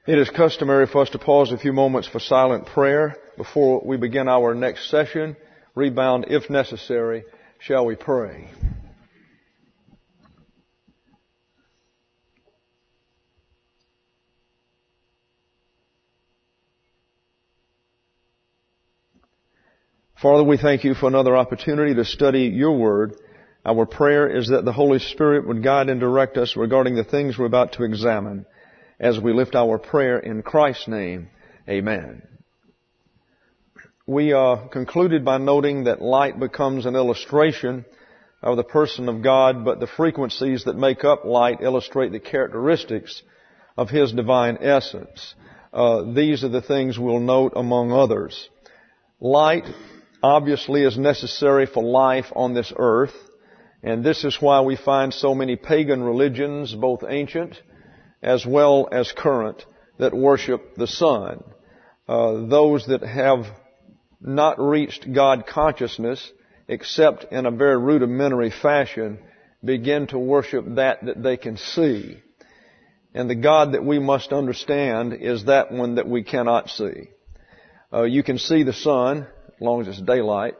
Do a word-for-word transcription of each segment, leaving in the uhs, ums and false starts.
It is customary for us to pause a few moments for silent prayer before we begin our next session. Rebound, if necessary, shall we pray? Father, we thank you for another opportunity to study your word. Our prayer is that the Holy Spirit would guide and direct us regarding the things we're about to examine. As we lift our prayer in Christ's name, amen. We uh, concluded by noting that light becomes an illustration of the person of God, but the frequencies that make up light illustrate the characteristics of His divine essence. Uh, these are the things we'll note among others. Light obviously is necessary for life on this earth, and this is why we find so many pagan religions, both ancient as well as current, that worship the sun. Uh, those that have not reached God consciousness, except in a very rudimentary fashion, begin to worship that that they can see. And the God that we must understand is that one that we cannot see. Uh, you can see the sun, as long as it's daylight,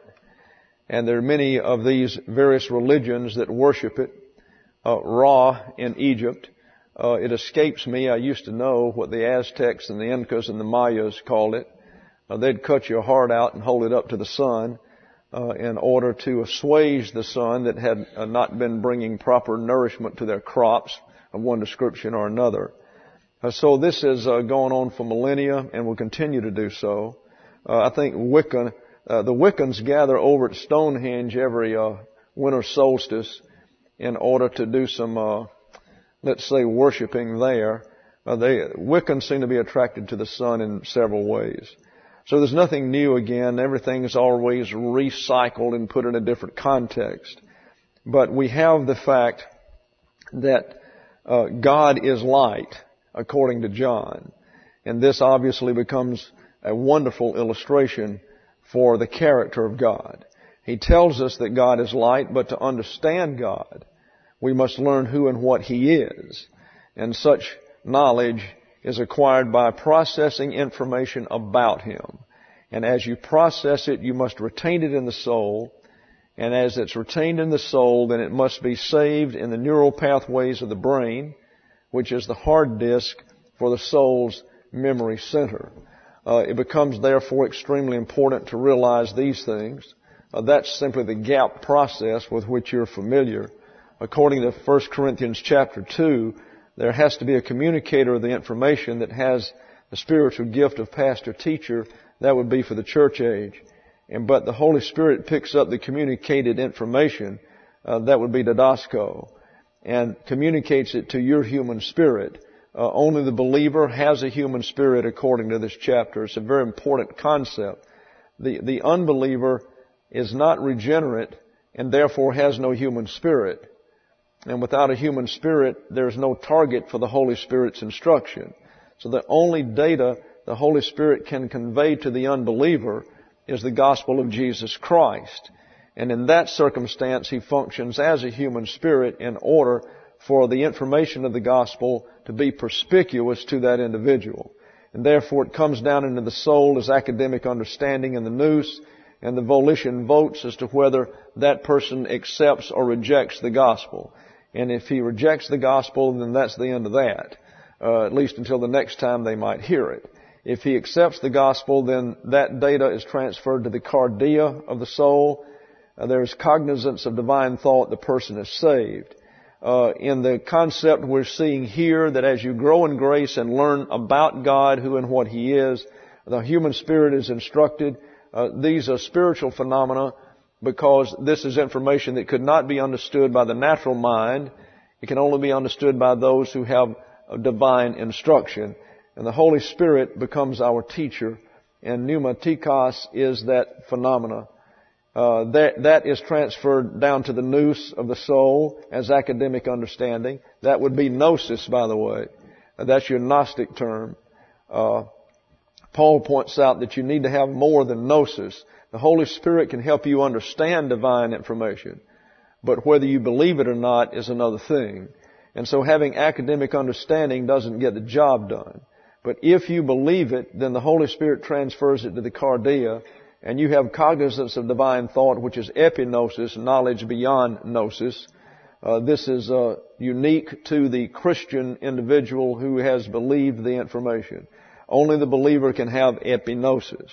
and there are many of these various religions that worship it. Uh, Ra in Egypt. Uh, it escapes me. I used to know what the Aztecs and the Incas and the Mayas called it. Uh, they'd cut your heart out and hold it up to the sun uh, in order to assuage the sun that had uh, not been bringing proper nourishment to their crops of one description or another. Uh, so this has uh, gone on for millennia and will continue to do so. Uh, I think Wiccan, uh, the Wiccans gather over at Stonehenge every uh, winter solstice in order to do some uh, let's say, worshiping there. Uh, they, Wiccans seem to be attracted to the sun in several ways. So there's nothing new again. Everything is always recycled and put in a different context. But we have the fact that uh, God is light, according to John. And this obviously becomes a wonderful illustration for the character of God. He tells us that God is light, but to understand God, we must learn who and what He is. And such knowledge is acquired by processing information about Him. And as you process it, you must retain it in the soul. And as it's retained in the soul, then it must be saved in the neural pathways of the brain, which is the hard disk for the soul's memory center. Uh, it becomes therefore extremely important to realize these things. Uh, that's simply the gap process with which you're familiar. According to First Corinthians chapter two, there has to be a communicator of the information that has the spiritual gift of pastor-teacher. That would be for the church age. And but the Holy Spirit picks up the communicated information, uh, that would be didasko, and communicates it to your human spirit. Uh, only the believer has a human spirit according to this chapter. It's a very important concept. The, the unbeliever is not regenerate and therefore has no human spirit. And without a human spirit, there's no target for the Holy Spirit's instruction. So the only data the Holy Spirit can convey to the unbeliever is the gospel of Jesus Christ. And in that circumstance, He functions as a human spirit in order for the information of the gospel to be perspicuous to that individual. And therefore it comes down into the soul as academic understanding in the nous, and the volition votes as to whether that person accepts or rejects the gospel. And if he rejects the gospel, then that's the end of that, uh, at least until the next time they might hear it. If he accepts the gospel, then that data is transferred to the cardia of the soul. Uh, there's cognizance of divine thought. The person is saved. Uh, in the concept we're seeing here, that as you grow in grace and learn about God, who and what He is, the human spirit is instructed. Uh, these are spiritual phenomena, because this is information that could not be understood by the natural mind. It can only be understood by those who have divine instruction. And the Holy Spirit becomes our teacher, and pneumatikos is that phenomena. Uh, that, that is transferred down to the nous of the soul as academic understanding. That would be gnosis, by the way. Uh, that's your Gnostic term. Uh, Paul points out that you need to have more than gnosis. The Holy Spirit can help you understand divine information, but whether you believe it or not is another thing. And so having academic understanding doesn't get the job done. But if you believe it, then the Holy Spirit transfers it to the cardia, and you have cognizance of divine thought, which is epignosis, knowledge beyond gnosis. Uh, this is uh, unique to the Christian individual who has believed the information. Only the believer can have epignosis.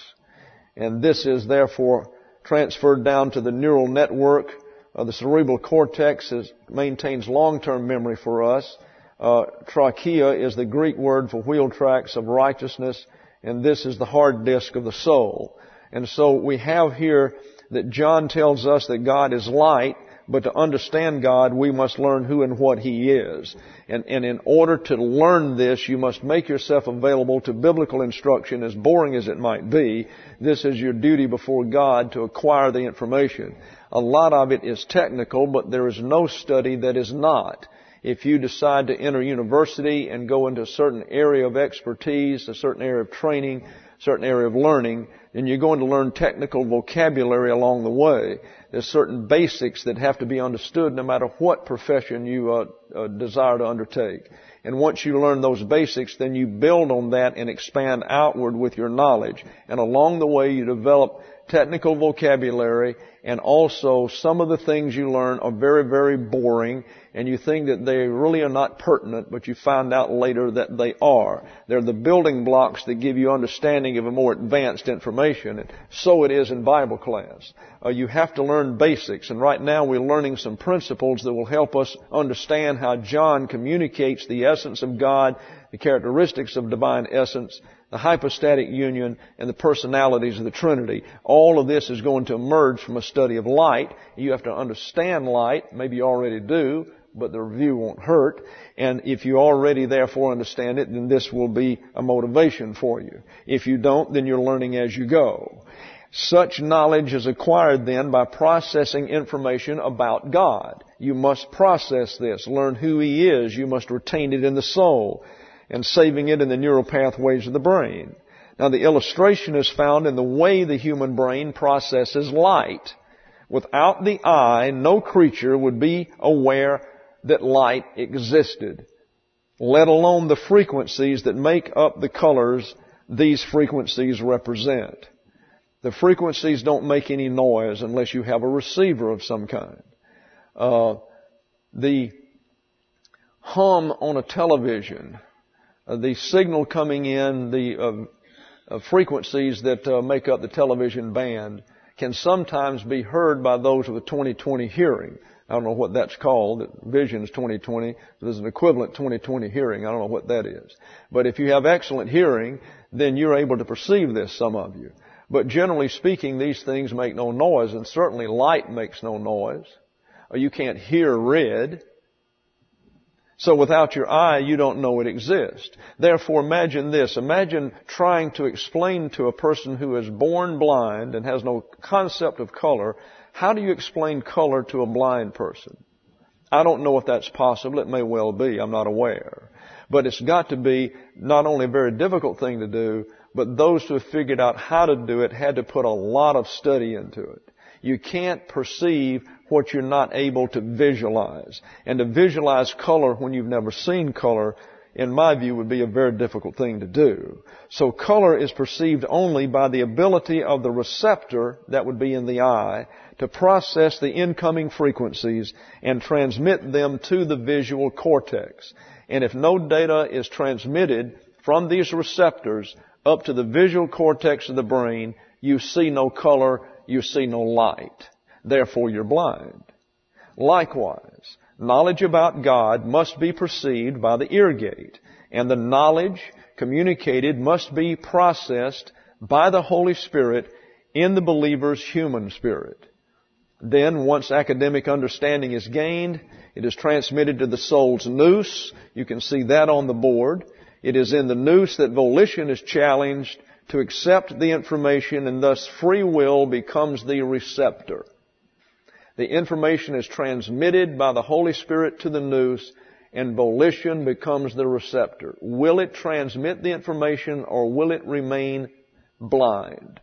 And this is therefore transferred down to the neural network. Uh, the cerebral cortex is, maintains long-term memory for us. Uh, trachea is the Greek word for wheel tracks of righteousness, and this is the hard disk of the soul. And so we have here that John tells us that God is light, but to understand God, we must learn who and what He is. And, and in order to learn this, you must make yourself available to biblical instruction, as boring as it might be. This is your duty before God to acquire the information. A lot of it is technical, but there is no study that is not. If you decide to enter university and go into a certain area of expertise, a certain area of training, a certain area of learning, then you're going to learn technical vocabulary along the way. There's certain basics that have to be understood no matter what profession you uh, uh, desire to undertake. And once you learn those basics, then you build on that and expand outward with your knowledge. And along the way, you develop technical vocabulary, and also some of the things you learn are very, very boring, and you think that they really are not pertinent, but you find out later that they are. They're the building blocks that give you understanding of a more advanced information, and so it is in Bible class. Uh, you have to learn basics, and right now we're learning some principles that will help us understand how John communicates the essence of God, the characteristics of divine essence, the hypostatic union, and the personalities of the Trinity. All of this is going to emerge from a study of light. You have to understand light. Maybe you already do, but the review won't hurt. And if you already therefore understand it, then this will be a motivation for you. If you don't, then you're learning as you go. Such knowledge is acquired then by processing information about God. You must process this, learn who He is. You must retain it in the soul, and saving it in the neural pathways of the brain. Now, the illustration is found in the way the human brain processes light. Without the eye, no creature would be aware that light existed, let alone the frequencies that make up the colors these frequencies represent. The frequencies don't make any noise unless you have a receiver of some kind. Uh, the hum on a television, Uh, the signal coming in, the uh, uh, frequencies that uh, make up the television band can sometimes be heard by those with a twenty twenty hearing. I don't know what that's called. Vision's twenty twenty. There's an equivalent twenty twenty hearing. I don't know what that is. But if you have excellent hearing, then you're able to perceive this, some of you. But generally speaking, these things make no noise, and certainly light makes no noise. Or you can't hear red. So without your eye, you don't know it exists. Therefore, imagine this. Imagine trying to explain to a person who is born blind and has no concept of color. How do you explain color to a blind person? I don't know if that's possible. It may well be. I'm not aware. But it's got to be not only a very difficult thing to do, but those who have figured out how to do it had to put a lot of study into it. You can't perceive what you're not able to visualize. And to visualize color when you've never seen color, in my view, would be a very difficult thing to do. So color is perceived only by the ability of the receptor, that would be in the eye, to process the incoming frequencies and transmit them to the visual cortex. And if no data is transmitted from these receptors up to the visual cortex of the brain, you see no color, you see no light. Therefore, you're blind. Likewise, knowledge about God must be perceived by the ear gate, and the knowledge communicated must be processed by the Holy Spirit in the believer's human spirit. Then, once academic understanding is gained, it is transmitted to the soul's nous. You can see that on the board. It is in the nous that volition is challenged to accept the information, and thus free will becomes the receptor. The information is transmitted by the Holy Spirit to the nous, and volition becomes the receptor. Will it transmit the information, or will it remain blind?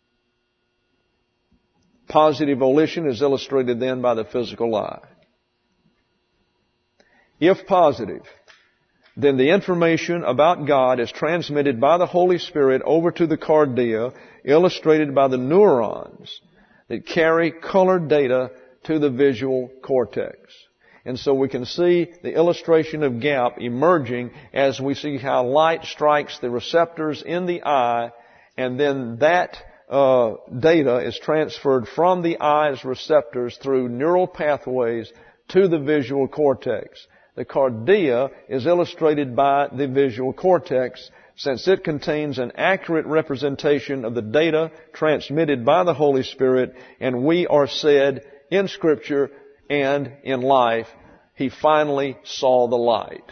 Positive volition is illustrated then by the physical eye. If positive, then the information about God is transmitted by the Holy Spirit over to the cardia, illustrated by the neurons that carry colored data to the visual cortex. And so we can see the illustration of gap emerging as we see how light strikes the receptors in the eye, and then that uh, data is transferred from the eye's receptors through neural pathways to the visual cortex. The cardia is illustrated by the visual cortex, since it contains an accurate representation of the data transmitted by the Holy Spirit, and we are said in Scripture and in life, he finally saw the light.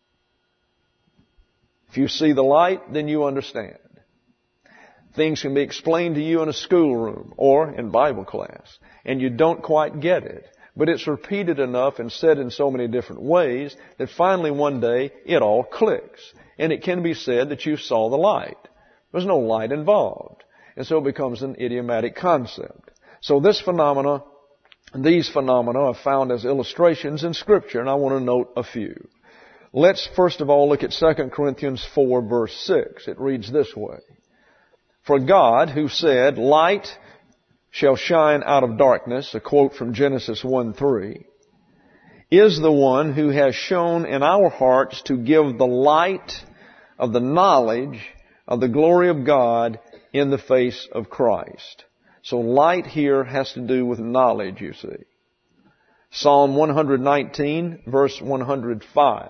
If you see the light, then you understand. Things can be explained to you in a schoolroom or in Bible class, and you don't quite get it. But it's repeated enough and said in so many different ways that finally one day it all clicks. And it can be said that you saw the light. There's no light involved. And so it becomes an idiomatic concept. So this phenomena, these phenomena are found as illustrations in Scripture, and I want to note a few. Let's first of all look at Second Corinthians four verse six. It reads this way. For God, who said, light shall shine out of darkness, a quote from Genesis one three, is the one who has shown in our hearts to give the light of the knowledge of the glory of God in the face of Christ. So light here has to do with knowledge, you see. Psalm one nineteen, verse one hundred five.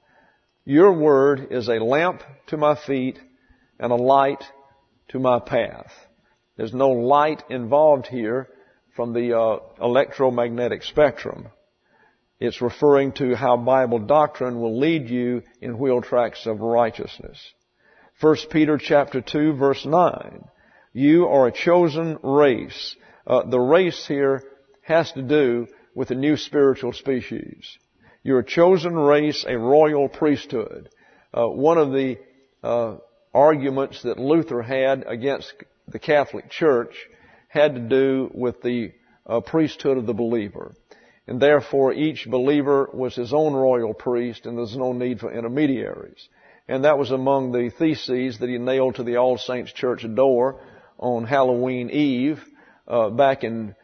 Your word is a lamp to my feet and a light to my path. There's no light involved here from the uh, electromagnetic spectrum. It's referring to how Bible doctrine will lead you in wheel tracks of righteousness. First Peter chapter two verse nine. You are a chosen race. Uh, the race here has to do with a new spiritual species. You're a chosen race, a royal priesthood. Uh, one of the uh, arguments that Luther had against the Catholic Church had to do with the uh, priesthood of the believer. And therefore each believer was his own royal priest, and there's no need for intermediaries. And that was among the theses that he nailed to the All Saints Church door on Halloween Eve, uh, back in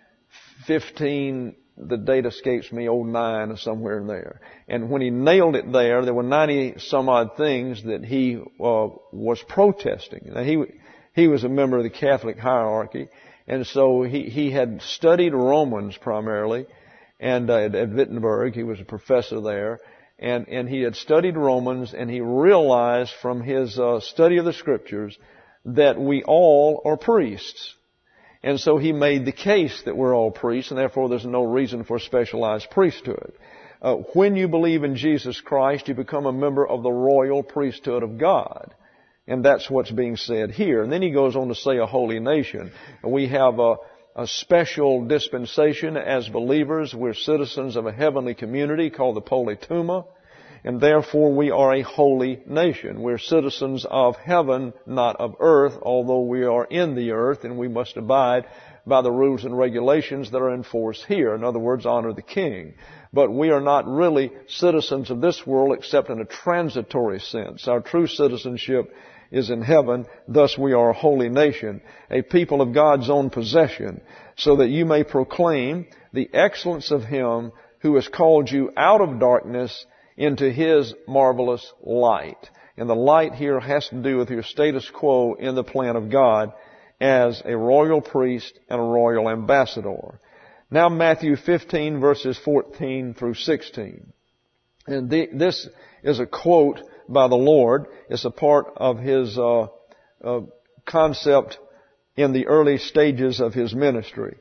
fifteen, the date escapes me, oh nine or somewhere in there. And when he nailed it there, there were ninety some odd things that he uh, was protesting. Now he he was a member of the Catholic hierarchy, and so he he had studied Romans primarily, and uh, at, at Wittenberg he was a professor there, and and he had studied Romans, and he realized from his uh, study of the Scriptures that we all are priests. And so he made the case that we're all priests, and therefore there's no reason for specialized priesthood. Uh, when you believe in Jesus Christ, you become a member of the royal priesthood of God. And that's what's being said here. And then he goes on to say a holy nation. And we have a, a special dispensation as believers. We're citizens of a heavenly community called the Politeuma. And therefore we are a holy nation. We're citizens of heaven, not of earth, although we are in the earth, and we must abide by the rules and regulations that are in force here. In other words, honor the king. But we are not really citizens of this world except in a transitory sense. Our true citizenship is in heaven. Thus we are a holy nation, a people of God's own possession, so that you may proclaim the excellence of Him who has called you out of darkness into His marvelous light. And the light here has to do with your status quo in the plan of God as a royal priest and a royal ambassador. Now Matthew fifteen verses fourteen through sixteen. And the, this is a quote by the Lord. It's a part of His uh, uh, concept in the early stages of His ministry.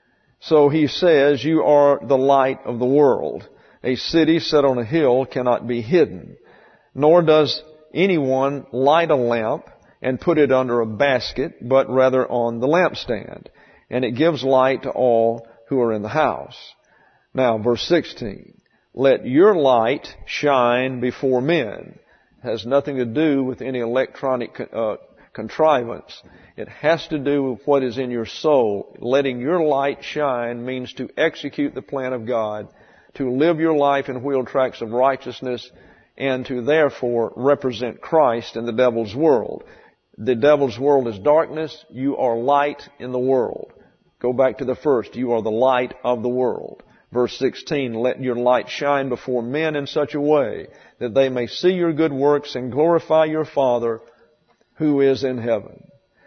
So He says, you are the light of the world. A city set on a hill cannot be hidden, nor does anyone light a lamp and put it under a basket, but rather on the lampstand, and it gives light to all who are in the house. Now, verse sixteen, let your light shine before men. It has nothing to do with any electronic uh, contrivance. It has to do with what is in your soul. Letting your light shine means to execute the plan of God, to live your life in wheel tracks of righteousness and to therefore represent Christ in the devil's world. The devil's world is darkness. You are light in the world. Go back to the first. You are the light of the world. Verse sixteen, let your light shine before men in such a way that they may see your good works and glorify your Father who is in heaven.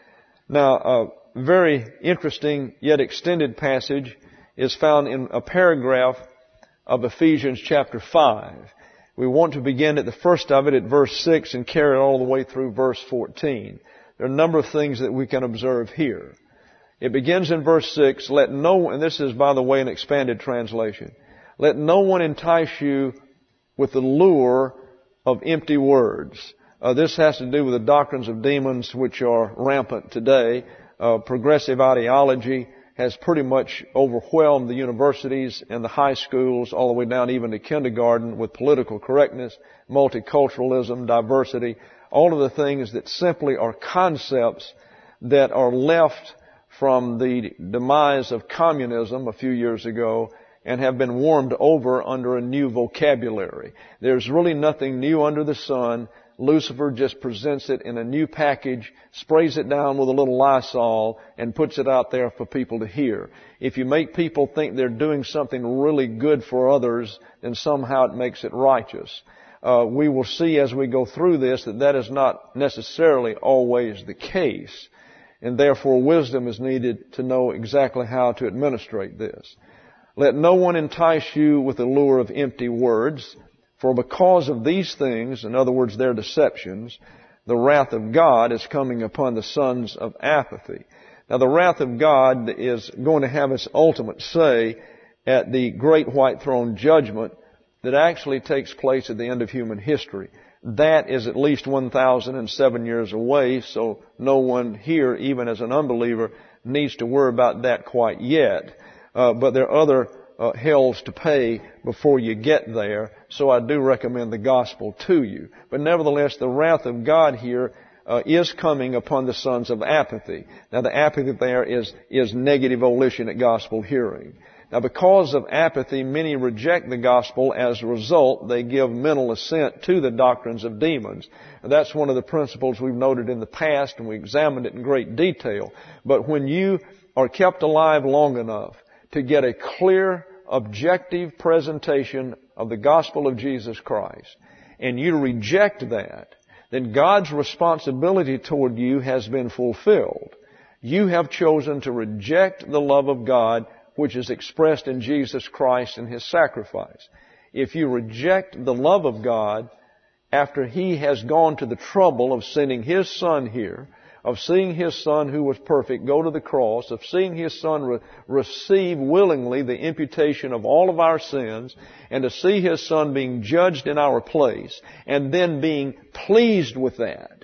Now, a very interesting yet extended passage is found in a paragraph of Ephesians chapter five. We want to begin at the first of it at verse six and carry it all the way through verse fourteen. There are a number of things that we can observe here. It begins in verse six, let no one, and this is, by the way, an expanded translation, let no one entice you with the lure of empty words. Uh, this has to do with the doctrines of demons which are rampant today. Uh, progressive ideology has pretty much overwhelmed the universities and the high schools, all the way down even to kindergarten, with political correctness, multiculturalism, diversity, all of the things that simply are concepts that are left from the demise of communism a few years ago and have been warmed over under a new vocabulary. There's really nothing new under the sun. Lucifer just presents it in a new package, sprays it down with a little Lysol, and puts it out there for people to hear. If you make people think they're doing something really good for others, then somehow it makes it righteous. Uh, we will see as we go through this that that is not necessarily always the case. And therefore wisdom is needed to know exactly how to administrate this. Let no one entice you with the lure of empty words, for because of these things, in other words, their deceptions, the wrath of God is coming upon the sons of apathy. Now, the wrath of God is going to have its ultimate say at the great white throne judgment that actually takes place at the end of human history. That is at least one thousand seven years away, so no one here, even as an unbeliever, needs to worry about that quite yet. Uh, but there are other uh, hells to pay before you get there, so I do recommend the gospel to you. But nevertheless, the wrath of God here uh, is coming upon the sons of apathy. Now, the apathy there is, is negative volition at gospel hearing. Now, because of apathy, many reject the gospel. As a result, they give mental assent to the doctrines of demons. And that's one of the principles we've noted in the past, and we examined it in great detail. But when you are kept alive long enough to get a clear, objective presentation of the gospel of Jesus Christ, and you reject that, then God's responsibility toward you has been fulfilled. You have chosen to reject the love of God, which is expressed in Jesus Christ and His sacrifice. If you reject the love of God after He has gone to the trouble of sending His Son here, of seeing His Son who was perfect go to the cross, of seeing His Son re- receive willingly the imputation of all of our sins, and to see His Son being judged in our place, and then being pleased with that,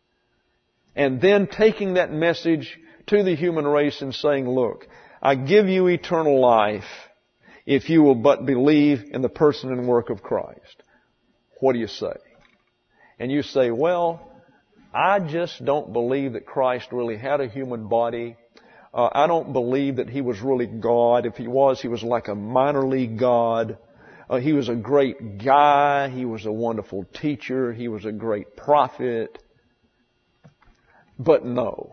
and then taking that message to the human race and saying, look, I give you eternal life if you will but believe in the person and work of Christ. What do you say? And you say, well, I just don't believe that Christ really had a human body. Uh, I don't believe that He was really God. If He was, He was like a minor league God. Uh, he was a great guy. He was a wonderful teacher. He was a great prophet. But no.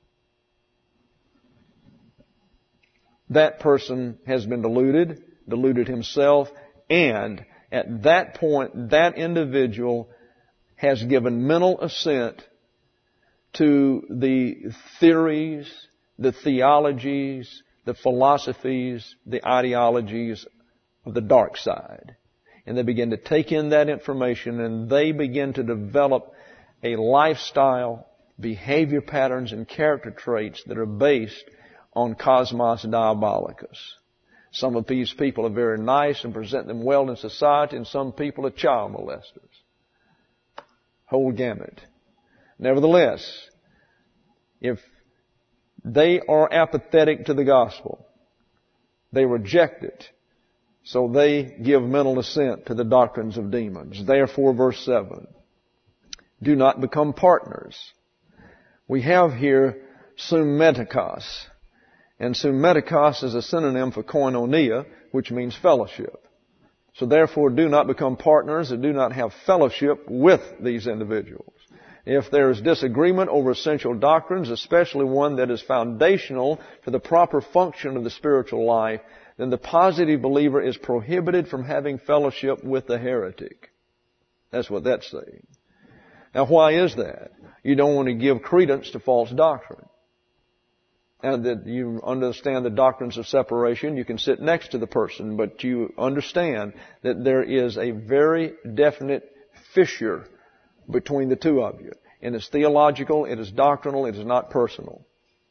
That person has been deluded, deluded himself, and at that point, that individual has given mental assent to the theories, the theologies, the philosophies, the ideologies of the dark side. And they begin to take in that information, and they begin to develop a lifestyle, behavior patterns, and character traits that are based on cosmos diabolicus. Some of these people are very nice and present them well in society, and some people are child molesters. Whole gamut. Nevertheless, if they are apathetic to the gospel, they reject it, so they give mental assent to the doctrines of demons. Therefore, verse seven, do not become partners. We have here summetikos. And summetikos is a synonym for koinonia, which means fellowship. So therefore, do not become partners and do not have fellowship with these individuals. If there is disagreement over essential doctrines, especially one that is foundational to the proper function of the spiritual life, then the positive believer is prohibited from having fellowship with the heretic. That's what that's saying. Now, why is that? You don't want to give credence to false doctrine. And that you understand the doctrines of separation. You can sit next to the person, but you understand that there is a very definite fissure between the two of you. And it's theological, it is doctrinal, it is not personal.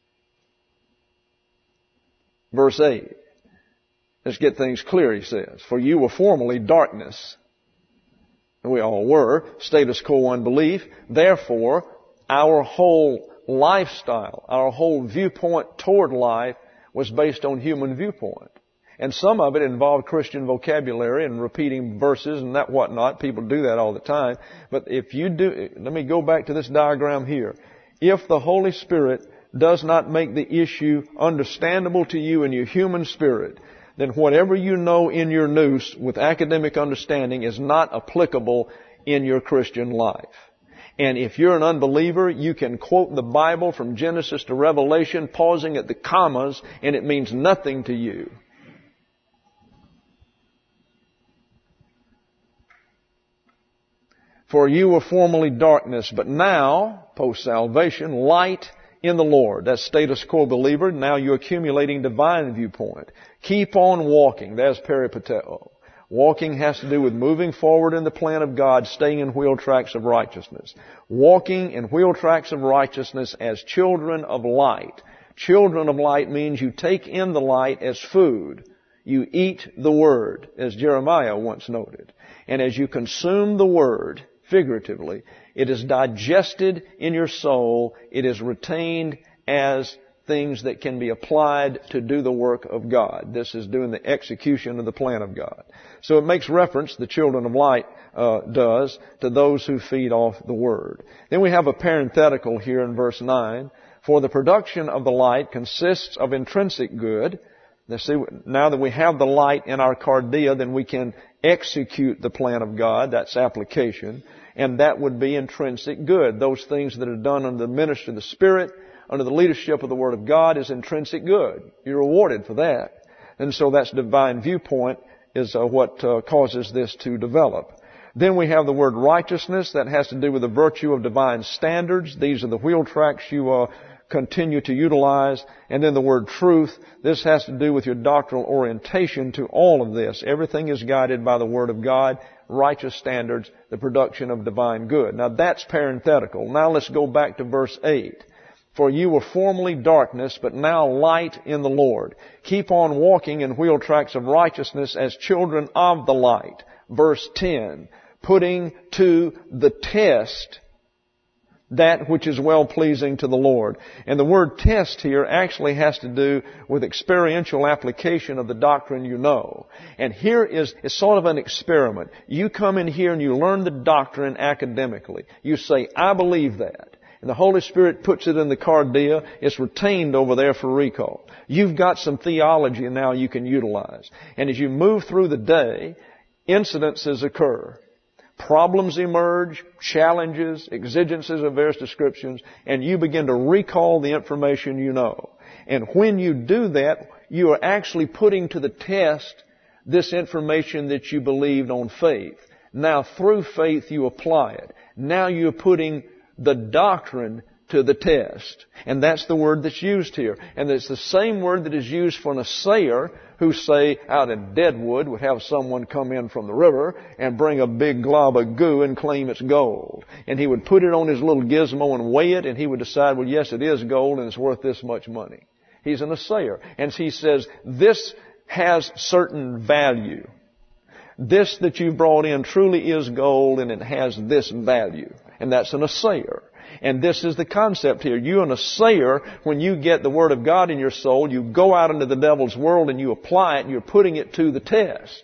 Verse eight. Let's get things clear, he says. For you were formerly darkness. And we all were. Status quo unbelief. Therefore, our whole lifestyle, our whole viewpoint toward life was based on human viewpoint. And some of it involved Christian vocabulary and repeating verses and that whatnot. People do that all the time. But if you do, let me go back to this diagram here. If the Holy Spirit does not make the issue understandable to you in your human spirit, then whatever you know in your nous with academic understanding is not applicable in your Christian life. And if you're an unbeliever, you can quote the Bible from Genesis to Revelation, pausing at the commas, and it means nothing to you. For you were formerly darkness, but now, post-salvation, light in the Lord. That's status quo believer. Now you're accumulating divine viewpoint. Keep on walking. There's peripateo. Walking has to do with moving forward in the plan of God, staying in wheel tracks of righteousness. Walking in wheel tracks of righteousness as children of light. Children of light means you take in the light as food. You eat the Word, as Jeremiah once noted. And as you consume the Word, figuratively, it is digested in your soul. It is retained as things that can be applied to do the work of God. This is doing the execution of the plan of God. So it makes reference, the children of light uh, does, to those who feed off the Word. Then we have a parenthetical here in verse nine. For the production of the light consists of intrinsic good. Now, see, now that we have the light in our cardia, then we can execute the plan of God. That's application. And that would be intrinsic good. Those things that are done under the ministry of the Spirit, under the leadership of the Word of God, is intrinsic good. You're rewarded for that. And so that's divine viewpoint is uh, what uh, causes this to develop. Then we have the word righteousness. That has to do with the virtue of divine standards. These are the wheel tracks you uh, continue to utilize. And then the word truth. This has to do with your doctrinal orientation to all of this. Everything is guided by the Word of God. Righteous standards, the production of divine good. Now that's parenthetical. Now let's go back to verse eight. For you were formerly darkness, but now light in the Lord. Keep on walking in wheel tracks of righteousness as children of the light. Verse ten. Putting to the test that which is well-pleasing to the Lord. And the word test here actually has to do with experiential application of the doctrine you know. And here is, it's sort of an experiment. You come in here and you learn the doctrine academically. You say, I believe that. And the Holy Spirit puts it in the cardia. It's retained over there for recall. You've got some theology now you can utilize. And as you move through the day, incidences occur. Problems emerge, challenges, exigencies of various descriptions, and you begin to recall the information you know. And when you do that, you are actually putting to the test this information that you believed on faith. Now, through faith, you apply it. Now you're putting the doctrine to the test. And that's the word that's used here. And it's the same word that is used for an assayer who, say, out in Deadwood, would have someone come in from the river and bring a big glob of goo and claim it's gold. And he would put it on his little gizmo and weigh it, and he would decide, well, yes, it is gold and it's worth this much money. He's an assayer. And he says, this has certain value. This that you've brought in truly is gold and it has this value. And that's an assayer. And this is the concept here. You're an assayer when you get the Word of God in your soul. You go out into the devil's world and you apply it and you're putting it to the test.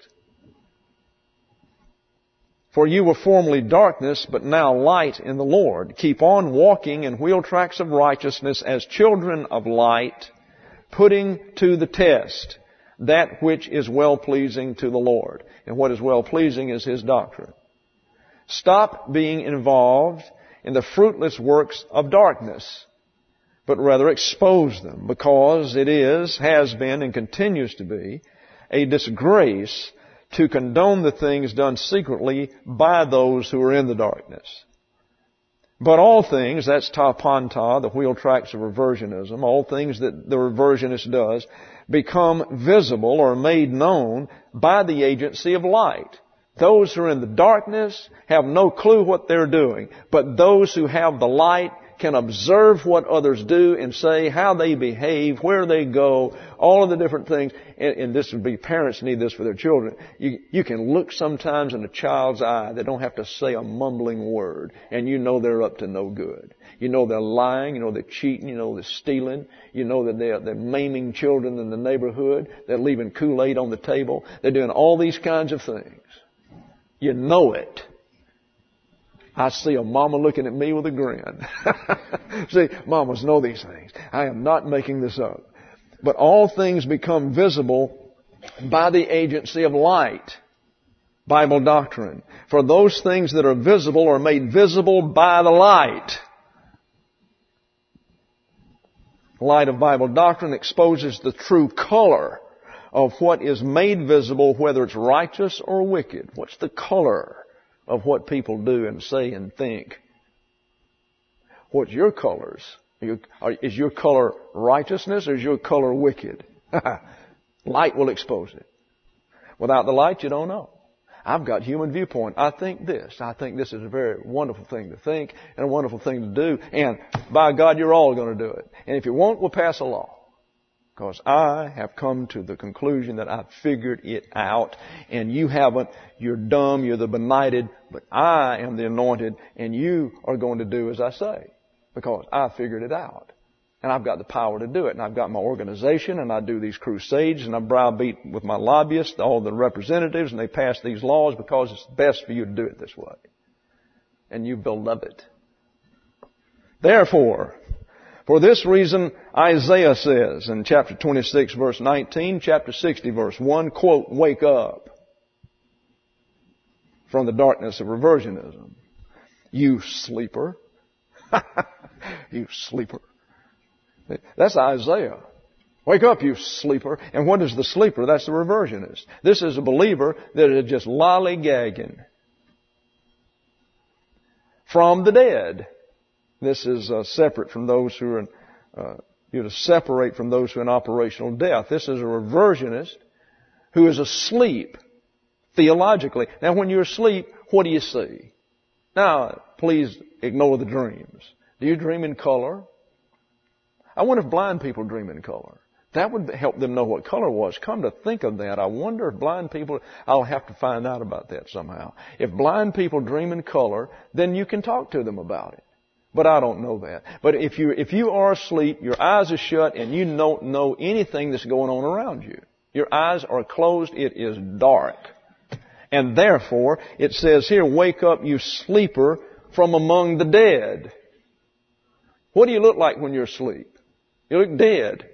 For you were formerly darkness, but now light in the Lord. Keep on walking in wheel tracks of righteousness as children of light, putting to the test that which is well-pleasing to the Lord. And what is well-pleasing is His doctrine. Stop being involved in the fruitless works of darkness, but rather expose them, because it is, has been, and continues to be a disgrace to condone the things done secretly by those who are in the darkness. But all things, that's ta panta, the wheel tracks of reversionism, all things that the reversionist does become visible or made known by the agency of light. Those who are in the darkness have no clue what they're doing, but those who have the light can observe what others do and say how they behave, where they go, all of the different things. And, and this would be, parents need this for their children. You, you can look sometimes in a child's eye. They don't have to say a mumbling word, and you know they're up to no good. You know they're lying. You know they're cheating. You know they're stealing. You know that they're, they're maiming children in the neighborhood. They're leaving Kool-Aid on the table. They're doing all these kinds of things. You know it. I see a mama looking at me with a grin. See, mamas know these things. I am not making this up. But all things become visible by the agency of light. Bible doctrine. For those things that are visible are made visible by the light. Light of Bible doctrine exposes the true color of what is made visible, whether it's righteous or wicked. What's the color of what people do and say and think? What's your colors? Is your color righteousness or is your color wicked? Light will expose it. Without the light, you don't know. I've got human viewpoint. I think this. I think this is a very wonderful thing to think and a wonderful thing to do. And by God, you're all going to do it. And if you won't, we'll pass a law. Because I have come to the conclusion that I've figured it out, and you haven't. You're dumb, you're the benighted, but I am the anointed, and you are going to do as I say, because I figured it out. And I've got the power to do it, and I've got my organization, and I do these crusades, and I browbeat with my lobbyists, all the representatives, and they pass these laws because it's best for you to do it this way. And you beloved it. Therefore, for this reason, Isaiah says in chapter twenty-six, verse nineteen, chapter sixty, verse one, quote, wake up from the darkness of reversionism, you sleeper. You sleeper. That's Isaiah. Wake up, you sleeper. And what is the sleeper? That's the reversionist. This is a believer that is just lollygagging from the dead. This is uh, separate from those who are in, uh, you know, separate from those who are in operational death. This is a reversionist who is asleep theologically. Now, when you're asleep, what do you see? Now, please ignore the dreams. Do you dream in color? I wonder if blind people dream in color. That would help them know what color was. Come to think of that, I wonder if blind people, I'll have to find out about that somehow. If blind people dream in color, then you can talk to them about it. But I don't know that. But if you, if you are asleep, your eyes are shut, and you don't know anything that's going on around you. Your eyes are closed, it is dark. And therefore, it says here, wake up, you sleeper, from among the dead. What do you look like when you're asleep? You look dead.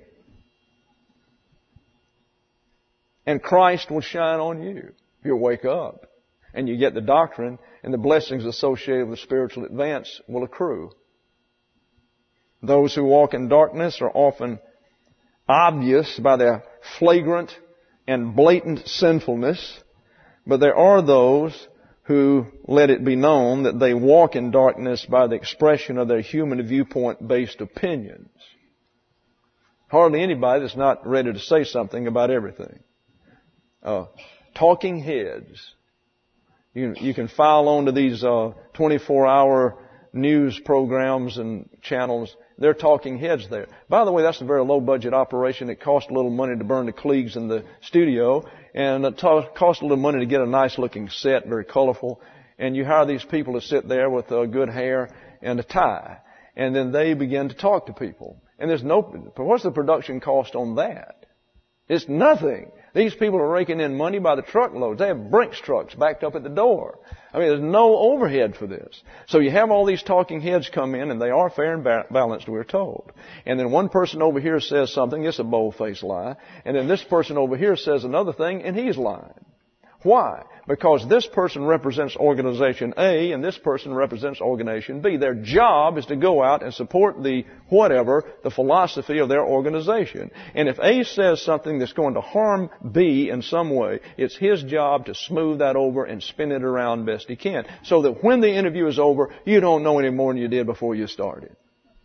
And Christ will shine on you. You'll wake up. And you get the doctrine, and the blessings associated with spiritual advance will accrue. Those who walk in darkness are often obvious by their flagrant and blatant sinfulness, but there are those who let it be known that they walk in darkness by the expression of their human viewpoint-based opinions. Hardly anybody that's not ready to say something about everything. Uh, talking heads. You, you can file onto these uh, twenty-four hour news programs and channels. They're talking heads there. By the way, that's a very low-budget operation. It costs a little money to burn the Klieg's in the studio, and it costs a little money to get a nice-looking set, very colorful. And you hire these people to sit there with uh, good hair and a tie, and then they begin to talk to people. And there's no, what's the production cost on that? It's nothing. These people are raking in money by the truckloads. They have Brinks trucks backed up at the door. I mean, there's no overhead for this. So you have all these talking heads come in, and they are fair and ba- balanced, we're told. And then one person over here says something, it's a bold-faced lie. And then this person over here says another thing, and he's lying. Why? Because this person represents organization A and this person represents organization B. Their job is to go out and support the whatever, the philosophy of their organization. And if A says something that's going to harm B in some way, it's his job to smooth that over and spin it around best he can. So that when the interview is over, you don't know any more than you did before you started.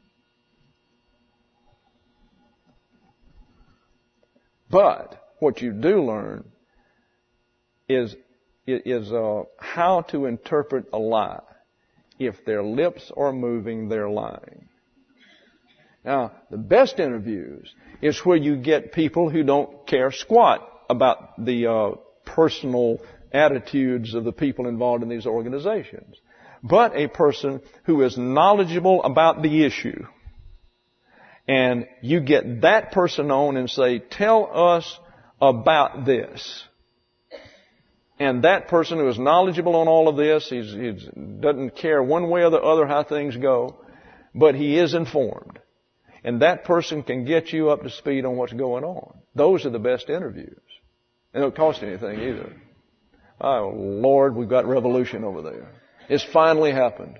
But what you do learn is is uh, how to interpret a lie. If their lips are moving, they're lying. Now, the best interviews is where you get people who don't care squat about the uh, personal attitudes of the people involved in these organizations, but a person who is knowledgeable about the issue. And you get that person on and say, tell us about this. And that person who is knowledgeable on all of this, he doesn't care one way or the other how things go, but he is informed. And that person can get you up to speed on what's going on. Those are the best interviews. They don't cost anything either. Oh, Lord, we've got revolution over there. It's finally happened.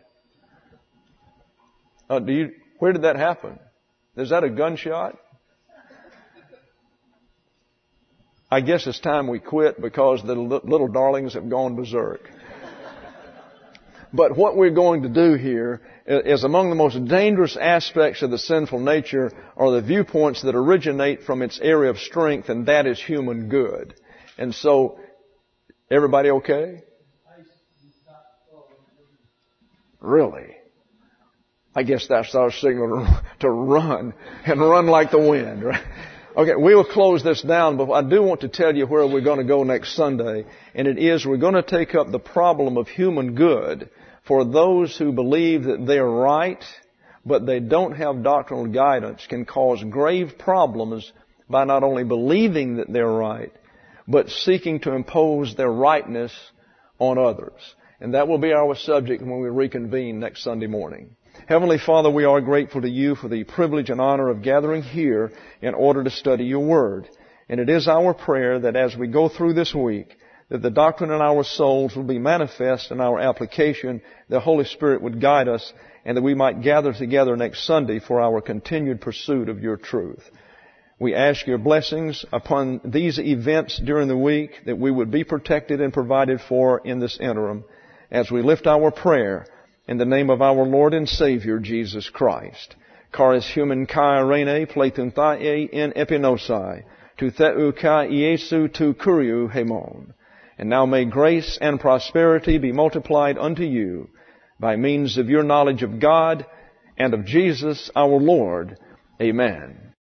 Uh, do you, where did that happen? Is that a gunshot? I guess it's time we quit because the little darlings have gone berserk. But what we're going to do here is among the most dangerous aspects of the sinful nature are the viewpoints that originate from its area of strength, and that is human good. And so, everybody okay? Really? I guess that's our signal to run, and run like the wind, right? Okay, we will close this down, but I do want to tell you where we're going to go next Sunday. And it is we're going to take up the problem of human good for those who believe that they're right, but they don't have doctrinal guidance, can cause grave problems by not only believing that they're right, but seeking to impose their rightness on others. And that will be our subject when we reconvene next Sunday morning. Heavenly Father, we are grateful to you for the privilege and honor of gathering here in order to study your word. And it is our prayer that as we go through this week, that the doctrine in our souls will be manifest in our application, the Holy Spirit would guide us, and that we might gather together next Sunday for our continued pursuit of your truth. We ask your blessings upon these events during the week, that we would be protected and provided for in this interim, as we lift our prayer in the name of our Lord and Savior, Jesus Christ. Charis human kai rene pleitun thae in epinosai, tu theu kai Iesu tu kuriu hemon. And now may grace and prosperity be multiplied unto you by means of your knowledge of God and of Jesus our Lord. Amen.